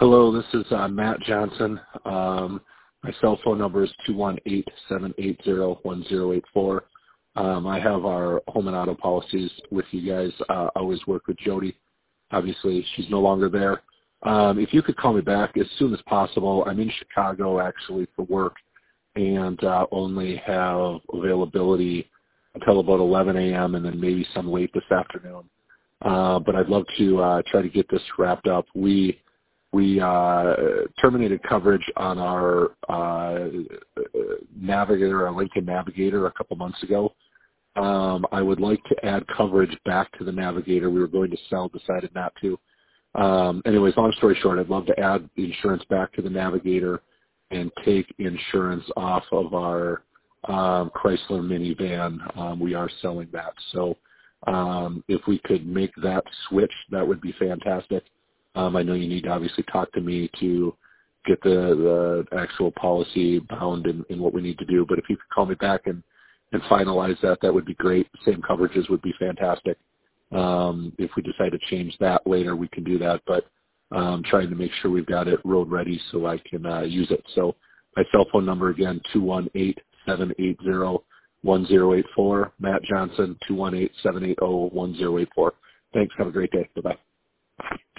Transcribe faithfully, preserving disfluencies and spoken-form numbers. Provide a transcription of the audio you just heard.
Hello, this is uh, Matt Johnson. Um, my cell phone number is two one eight, seven eight zero, one zero eight four. Um, I have our home and auto policies with you guys. Uh, I always work with Jody. Obviously, she's no longer there. Um, if you could call me back as soon as possible. I'm in Chicago, actually, for work, and uh, only have availability until about eleven a.m. and then maybe some late this afternoon. Uh, but I'd love to uh, try to get this wrapped up. We we uh, terminated coverage on our uh, Navigator, our Lincoln Navigator, a couple months ago. Um, I would like to add coverage back to the Navigator. We were going to sell, decided not to. Um, anyways, long story short, I'd love to add the insurance back to the Navigator and take insurance off of our um, Chrysler minivan. Um, we are selling that. So um, if we could make that switch, that would be fantastic. Um, I know you need to obviously talk to me to get the, the actual policy bound in, in what we need to do. But if you could call me back and, and finalize that, that would be great. Same coverages would be fantastic. Um, if we decide to change that later, we can do that. But um, trying to make sure we've got it road ready so I can uh, use it. So my cell phone number again, two one eight, seven eight zero, one zero eight four. Matt Johnson, two one eight, seven eight zero, one zero eight four. Thanks. Have a great day. Bye-bye.